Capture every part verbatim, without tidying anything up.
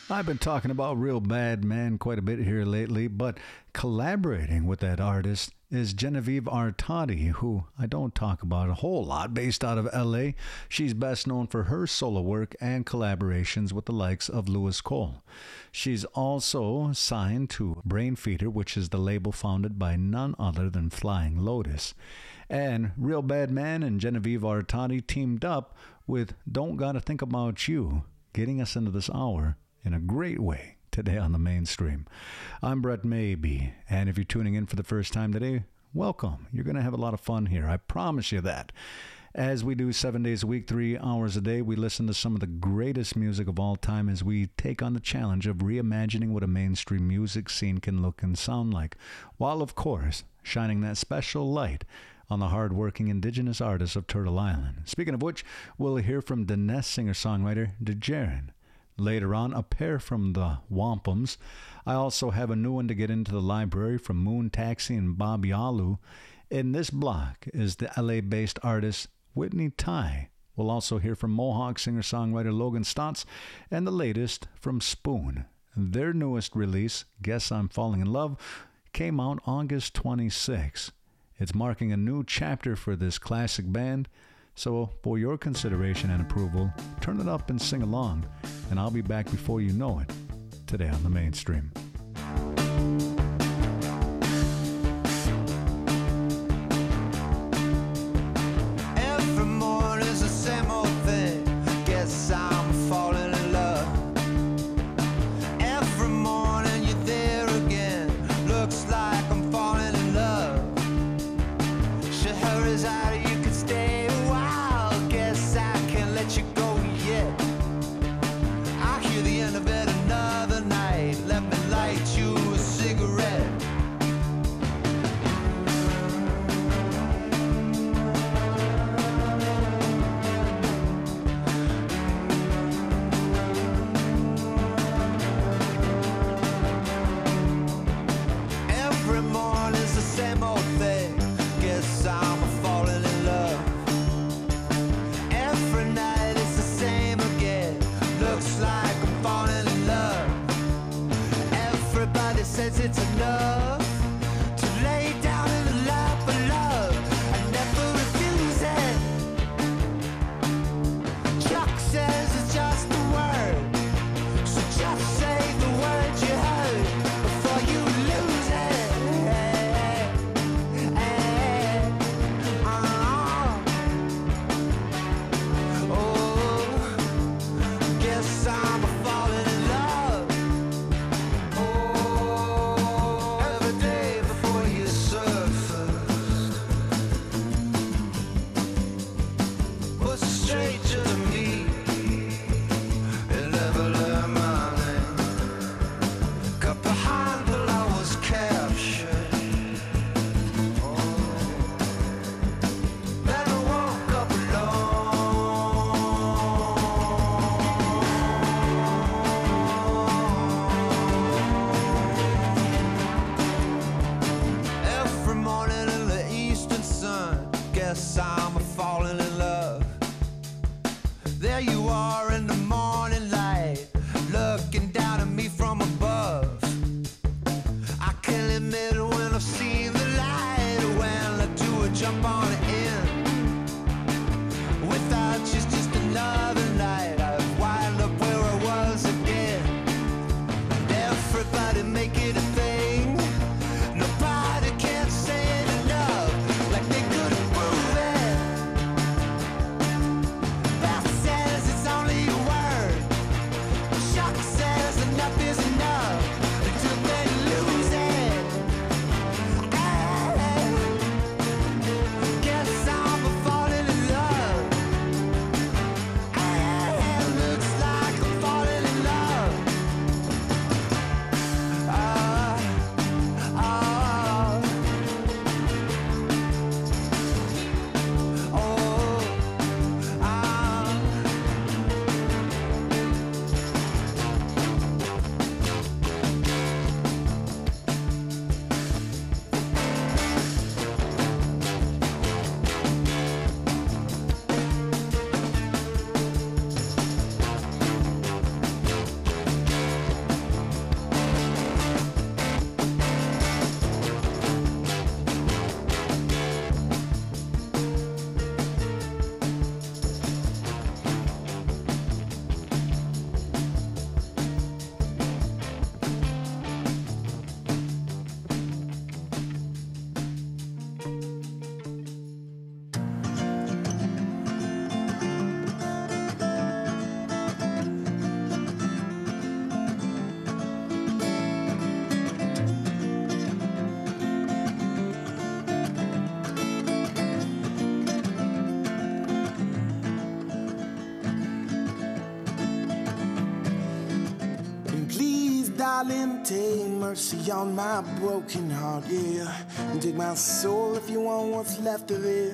I've been talking about Real Bad Man quite a bit here lately, but collaborating with that artist is Genevieve Artadi, who I don't talk about a whole lot, based out of L A. She's best known for her solo work and collaborations with the likes of Lewis Cole. She's also signed to Brainfeeder, which is the label founded by none other than Flying Lotus. And Real Bad Man and Genevieve Artadi teamed up with Don't Gotta Think About You, getting us into this hour in a great way today on the Mainstream. I'm Brett Maybe, and if you're tuning in for the first time today, welcome. You're going to have a lot of fun here. I promise you that. As we do seven days a week, three hours a day, we listen to some of the greatest music of all time as we take on the challenge of reimagining what a mainstream music scene can look and sound like, while, of course, shining that special light on the hard-working indigenous artists of Turtle Island. Speaking of which, we'll hear from Dinesh singer-songwriter DeJaren. Later on, a pair from the Wampums. I also have a new one to get into the library from Moon Taxi and Bob Yalu. In this block is the L A-based artist Whitney Tai. We'll also hear from Mohawk singer-songwriter Logan Stotts, and the latest from Spoon. Their newest release, Guess I'm Falling in Love, came out August twenty-sixth. It's marking a new chapter for this classic band. So, for your consideration and approval, turn it up and sing along, and I'll be back before you know it, today on the Mainstream. Every morning is the same old thing. Guess I'm falling in love. Every morning you're there again. Looks like I'm falling in love. She hurries out, you can stay. Let you go yet. I hear the end of it another night. Let me light you a cigarette. Every morning's the same old thing. Guess I'm falling in love. Every night it's the same again. Looks like I'm falling in love. Everybody says it's enough to lay down in the lap of love. I never refuse it. Chuck says it's just a word, so just say the word you heard before you lose it. I'm falling in love. Oh, every day before you surface was a stranger to me. It never learned my name. Got behind till I was captured. Oh. Then I woke up alone. Guess I'm falling in love. There you are in the morning light, looking down at me from above. I can admit when I've seen the light, when I do a jump on it in. Without you's just another night. I've wind up where I was again. And everybody make it a thing. Nobody can say it enough, like they could have proved it. Beth says it's only a word. Chuck says enough is enough until they lose it. I guess mercy on my broken heart, yeah. And take my soul if you want what's left of it.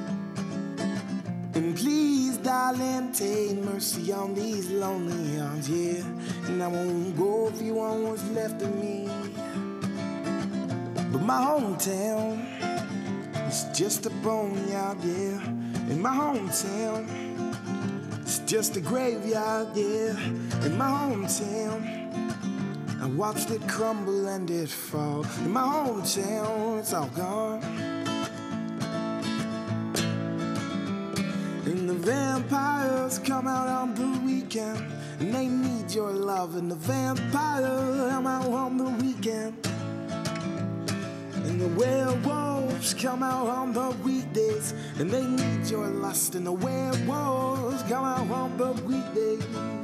And please, darling, take mercy on these lonely arms, yeah. And I won't go if you want what's left of me. But my hometown is just a boneyard, yeah. In my hometown, it's just a graveyard, yeah. In my hometown, I watched it crumble and it fall. In my hometown, it's all gone. And the vampires come out on the weekend, and they need your love. And the vampires come out on the weekend, and the werewolves come out on the weekdays, and they need your lust. And the werewolves come out on the weekdays.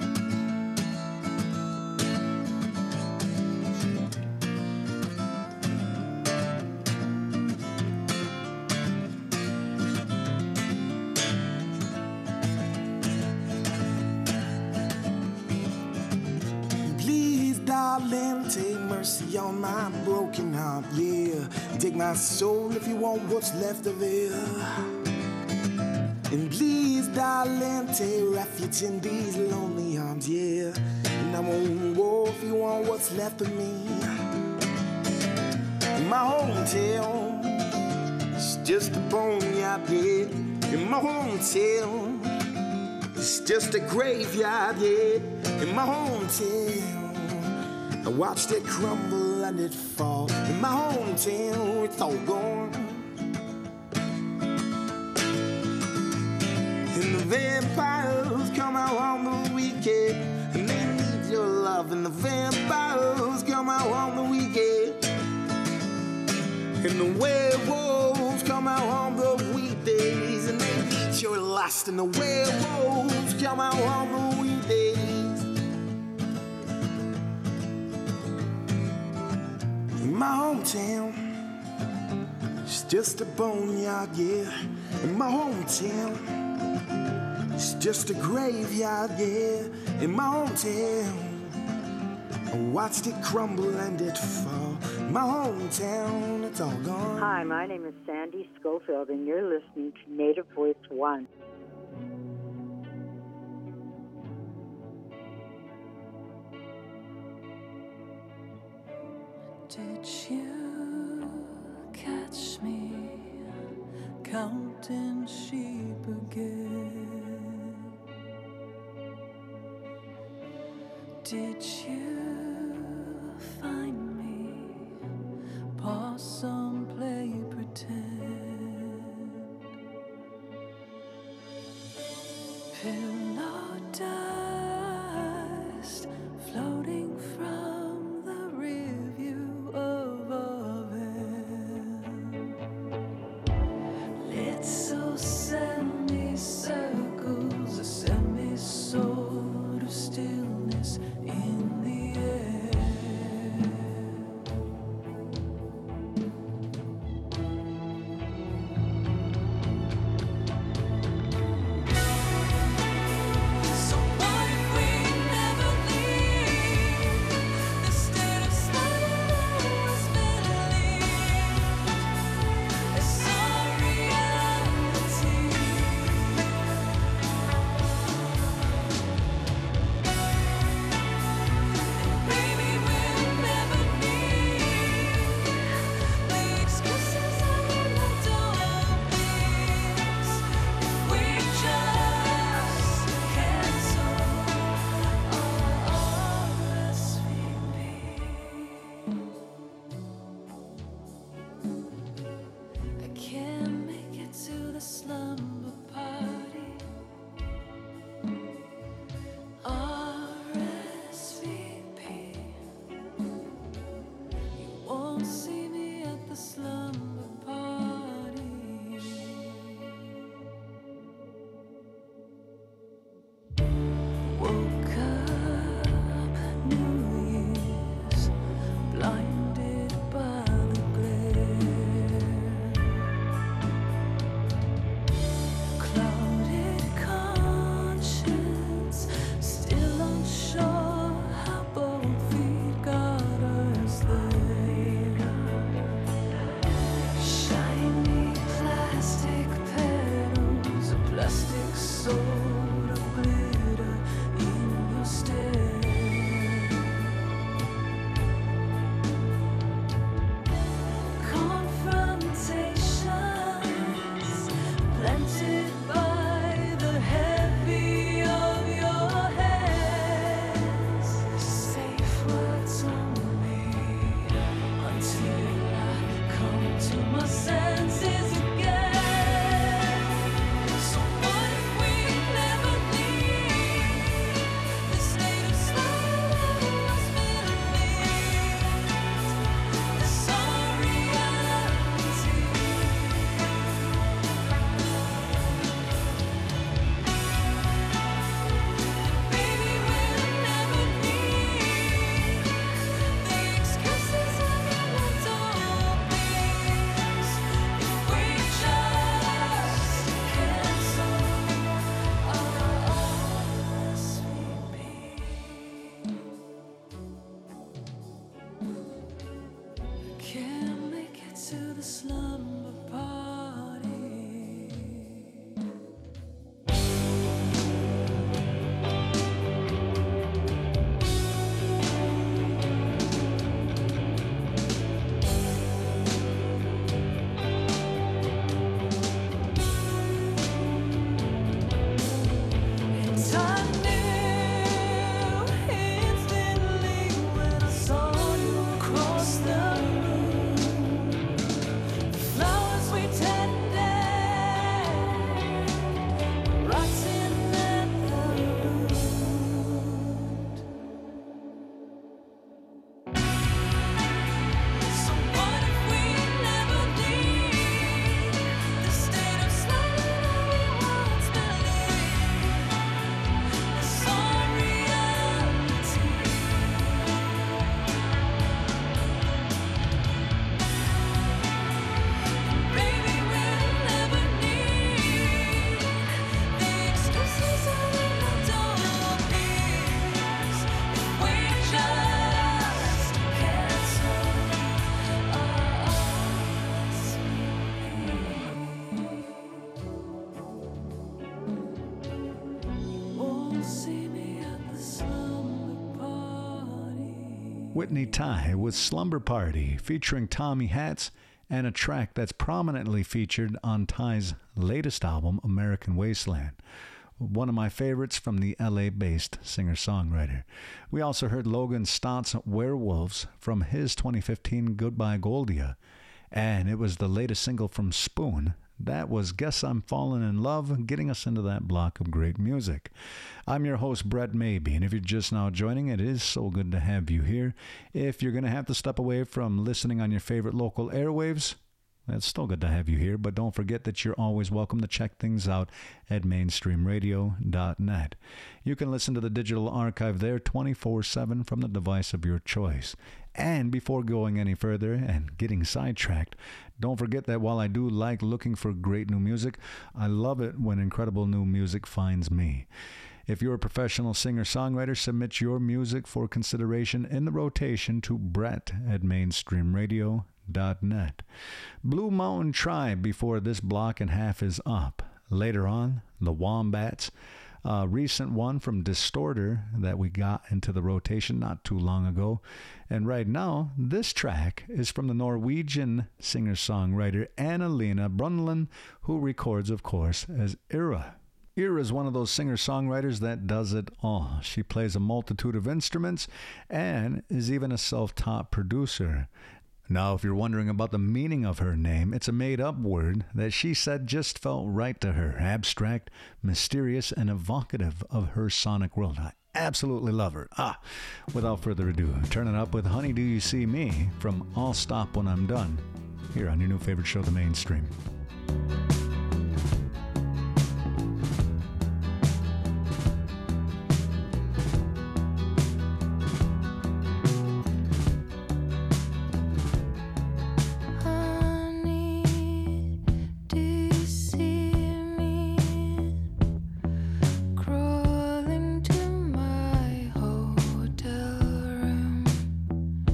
Please, darling, take mercy on my broken heart, yeah. Take my soul if you want what's left of it. And please, darling, take refuge in these lonely arms, yeah. And I won't go if you want what's left of me. In my hometown, it's just a boneyard, yeah. In my hometown, it's just a graveyard, yeah. In my hometown, I watched it crumble and it fall. In my hometown, it's all gone. And the vampires come out on the weekend, and they need your love. And the vampires come out on the weekend, and the werewolves come out on the weekdays, and they need your lust. And the werewolves come out on the weekdays. In my hometown, it's just a boneyard, yeah. In my hometown, it's just a graveyard, yeah. In my hometown, I watched it crumble and it fall. In my hometown, it's all gone. Hi, my name is Sandy Schofield, and you're listening to Native Voice One. Did you catch me counting sheep again? Did you find me? Possum play pretend. Pillow dust floating from the review of a van. Little semicircles, a semi-sort of stillness in the air. So what if we never leave the state of silence believe it's our reality? Whitney Ty with Slumber Party, featuring Tommy Hatz, and a track that's prominently featured on Ty's latest album, American Wasteland. One of my favorites from the L A-based singer-songwriter. We also heard Logan Stott's Werewolves from his twenty fifteen Goodbye Goldia, and it was the latest single from Spoon. That was Guess I'm Falling in Love, getting us into that block of great music. I'm your host, Brett Maybe, and if you're just now joining, it is so good to have you here. If you're going to have to step away from listening on your favorite local airwaves, it's still good to have you here, but don't forget that you're always welcome to check things out at mainstream radio dot net. You can listen to the digital archive there twenty-four seven from the device of your choice. And before going any further and getting sidetracked, don't forget that while I do like looking for great new music, I love it when incredible new music finds me. If you're a professional singer-songwriter, submit your music for consideration in the rotation to Brett at mainstream radio dot net. Blue Mountain Tribe before this block and half is up. Later on, the Wombats. A recent one from Distorter that we got into the rotation not too long ago. And right now, this track is from the Norwegian singer-songwriter Anna-Lena Brundtland, who records, of course, as Ira. Ira is one of those singer-songwriters that does it all. She plays a multitude of instruments and is even a self-taught producer. Now, if you're wondering about the meaning of her name, it's a made-up word that she said just felt right to her. Abstract, mysterious, and evocative of her sonic world. I absolutely love her. Ah, without further ado, turn it up with Honey Do You See Me from I'll Stop When I'm Done, here on your new favorite show, The Mainstream.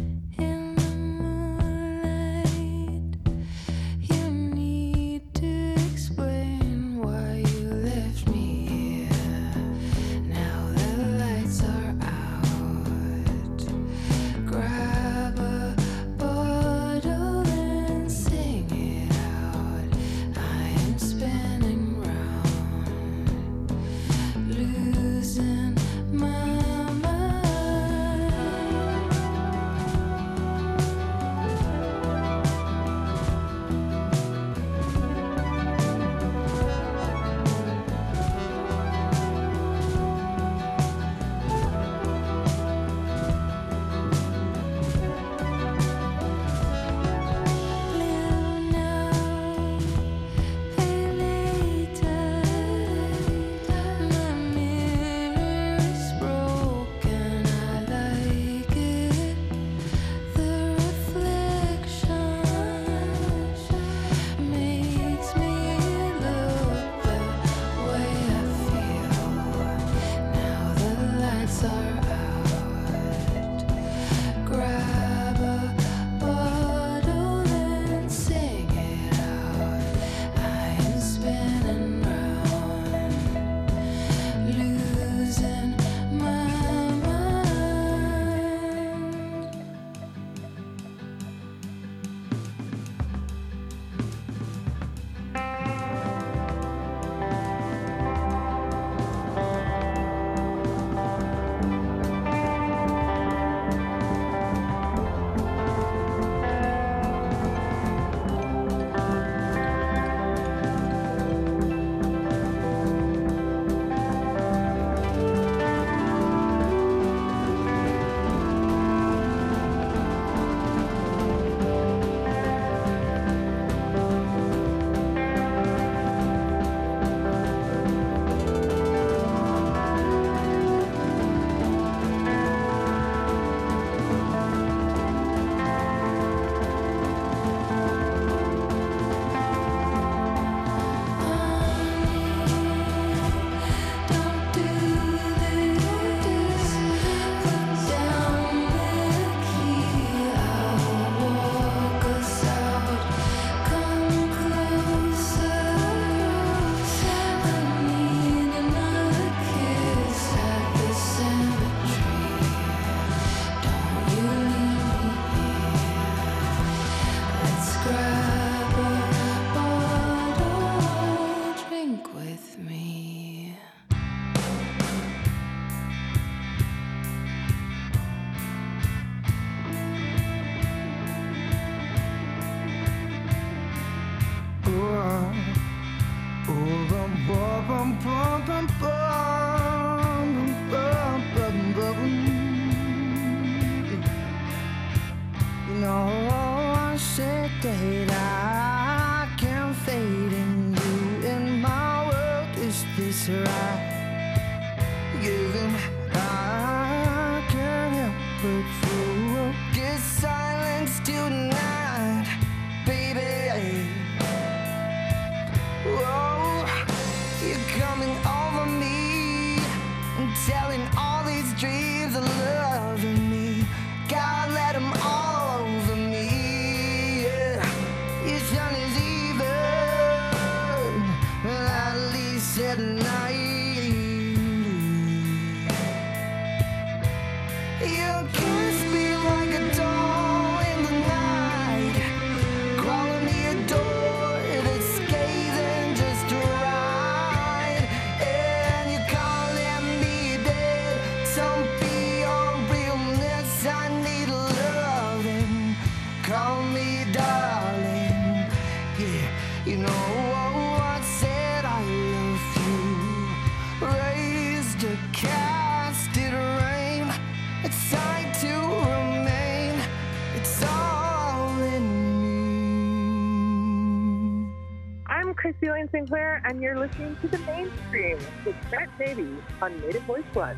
You need to bum, bum, bum, bum, bum, bum. You know, I said that I can't fade in you in my world. Is this right? Given I can't help but focus silence tonight, baby. Whoa, you're coming over me and telling all these dreams of loving me. God, let them all over me. Yeah. Your sun is even, at least at night. You kiss me like a doll in the night, calling me a door that's scathing just right, and you calling me dead. Don't be your realness. I need loving. Call me darling. Yeah, you know I said I love you. Raised a cast it rain. It's time to remain. It's all in me. I'm Christy Lane Sinclair, and you're listening to The Mainstream with Brett Davies on Native Voice One.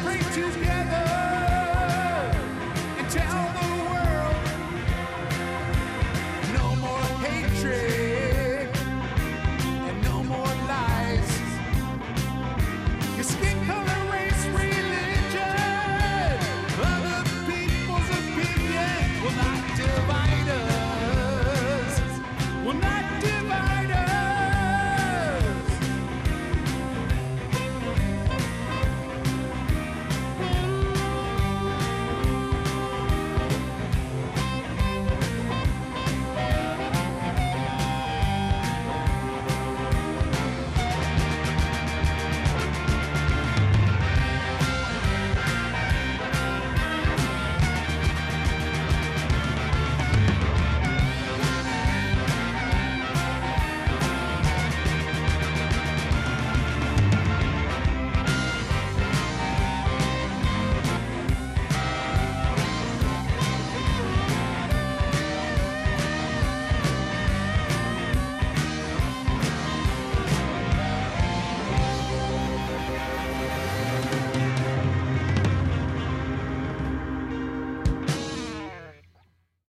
pray together.